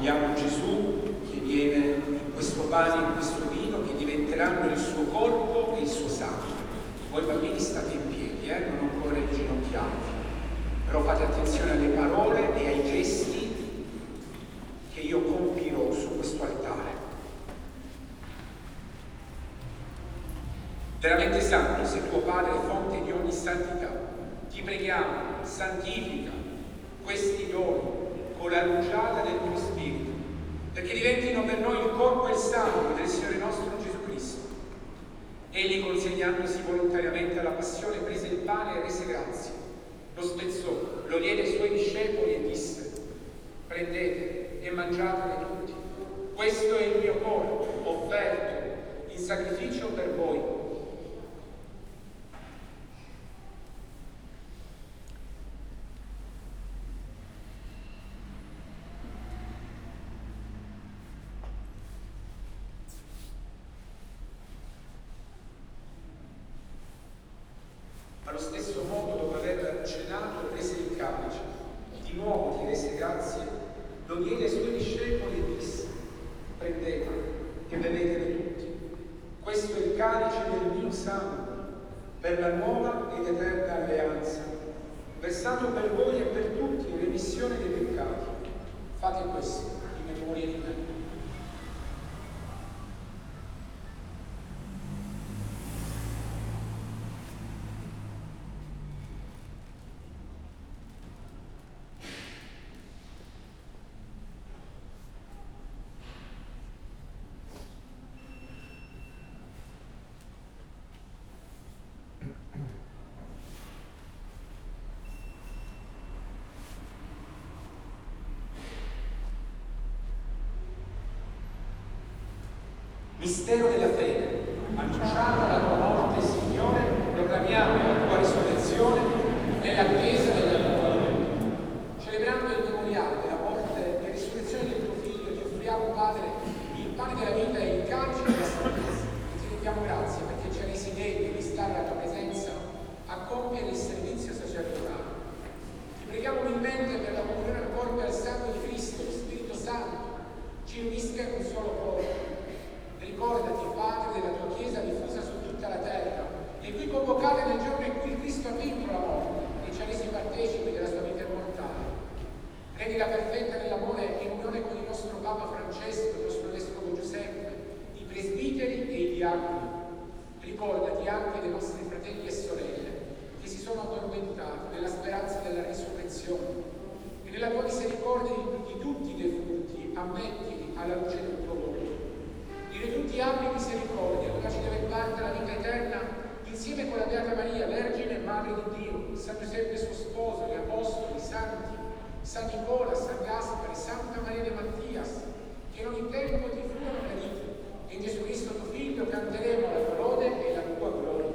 Vediamo Gesù che viene in questo pane e in questo vino che diventeranno il suo corpo e il suo sangue. Voi bambini state in piedi, non ancora inginocchiati, però fate attenzione alle parole e ai gesti che io compirò su questo altare. Veramente santo sei tuo Padre, fonte di ogni santità. Ti preghiamo, santifica questi doni con la rugiada del tuo Spirito, perché diventino per noi il corpo e il sangue del Signore nostro Gesù Cristo. Egli, consegnandosi volontariamente alla passione, prese il pane e rese grazie, lo spezzò, lo diede ai suoi discepoli e disse: prendete e mangiatene tutti, questo è il mio corpo offerto in sacrificio per voi. Allo stesso modo, dopo aver cenato, prese il calice, di nuovo gli rese grazie, lo diede ai suoi discepoli e disse: prendete e bevetene tutti, questo è il calice del mio sangue, per la nuova ed eterna alleanza, versato per voi e per tutti in remissione dei peccati. Fate questo in memoria di me. Mistero della fede, annunciamo la tua morte, Signore, proclamiamo la tua risurrezione nell'attesa della tua venuta. Celebrando il memoriale della morte e risurrezione del tuo Figlio, ti offriamo, Padre, il pane della vita e il calice della salvezza. Ti rendiamo grazie perché ci hai resi degni di stare alla tua presenza a compiere il servizio sacerdotale. Ti preghiamo umilmente per la comunione al corpo e al sangue di Cristo, lo Spirito Santo ci unisca in un solo corpo. Ricordati, Padre, della tua Chiesa diffusa su tutta la terra, e qui convocata nel giorno in cui Cristo ha vinto la morte e ci ha resi partecipi della sua vita immortale. Rendila perfetta nell'amore e in unione con il nostro Papa Francesco, il nostro Vescovo Giuseppe, i presbiteri e i diaconi. Ricordati anche dei nostri fratelli e sorelle che si sono addormentati nella speranza della risurrezione, e nella tua misericordia di tutti i defunti ammettili alla luce del tuo volto. Dire tutti abbi misericordia, ora ci deve parte la vita eterna, insieme con la Beata Maria, Vergine e Madre di Dio, San Giuseppe suo sposo, gli Apostoli, Santi, San Nicola, San Gaspare, Santa Maria de Mattias, che in ogni tempo ti furono graditi, e in Gesù Cristo tuo Figlio canteremo la tua lode e la tua gloria.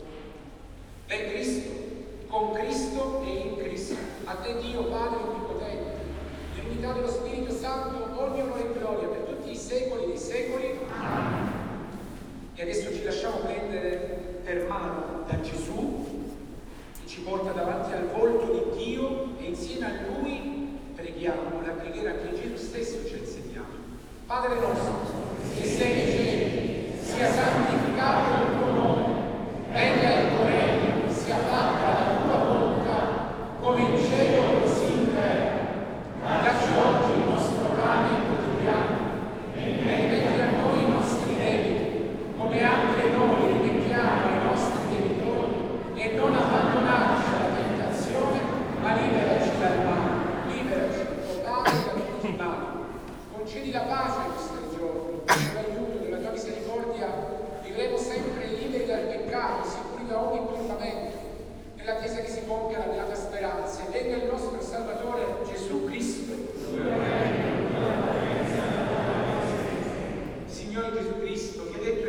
Per Cristo, con Cristo e in Cristo, a te Dio Padre Onnipotente, nell'unità dello Spirito Santo, ogni onore e gloria per tutti i secoli dei secoli. Amen. E adesso ci lasciamo prendere per mano da Gesù, che ci porta davanti al volto di Dio, e insieme a Lui preghiamo la preghiera che Gesù stesso ci ha insegnato. Padre nostro, che sei nei cieli, sia santificato il tuo nome, venga il tuo regno, sia fatta la tua volontà, come in cielo così in terra. Dacci oggi il nostro pane quotidiano, e rimetti a noi i nostri debiti, come anche noi rimettiamo ai nostri debitori, e non abbandonarci alla tentazione, ma liberaci dal male. Liberaci, o Padre, da tutti i mali. Concedi la pace ai nostri giorni, con l'aiuto della tua misericordia vivremo sempre liberi dal peccato, sicuri da ogni turbamento, nella Chiesa che si compie la beata speranza, e venga il nostro Salvatore Gesù Cristo. Signore Gesù Cristo, che hai detto